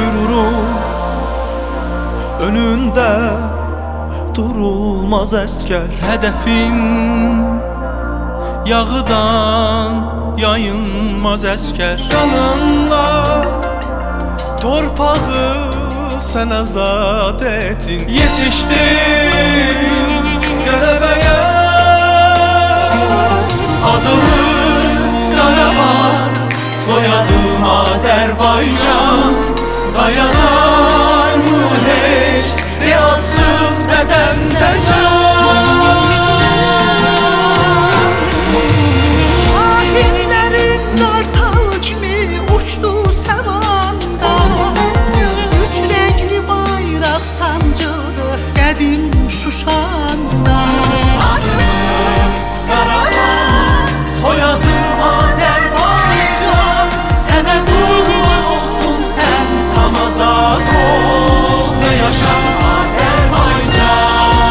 Buyururum önünde durulmaz əskər. Hədəfin yağıdan yayınmaz əskər. Qanınla torpağı sən azad etdin. Yetişdin qələbəyə. Adımız Qarabağ, soyadım Azərbaycan. Dayanar mı heç riyadsız bədəndə can? Şahinlərin qartal kimi uçdu səmanda. Üç rəngli bayraq sancıldı qədim Şuşanda. Adımız Qarabağ, soyadım Azərbaycan. Sənə qurban olsun, sən tam azad ol və yaşa Azərbaycan.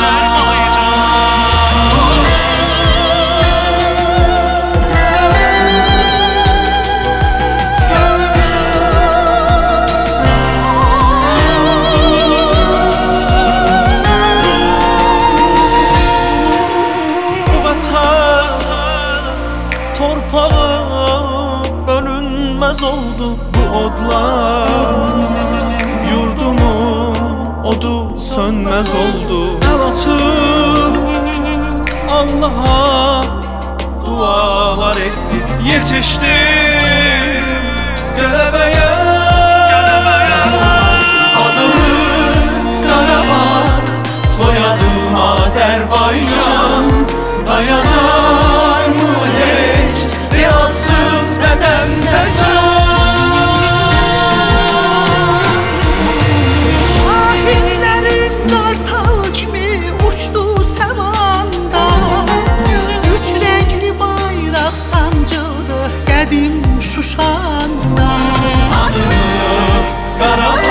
Bu vətən torpağı bölünməz oldu bu odlar. Yurdumun odu sönməz oldu. Əl açıb Allaha dualar etdik. Yetişdik qələbəyə. Adımız Qarabağ, soyadım Azərbaycan. Dayanar mı heç riyadsız bədəndə can? Şahinlərin qartal kimi uçdu səmanda. Üç rəngli bayraq sancıldı qədim Şuşanda. Adımız Qarabağ,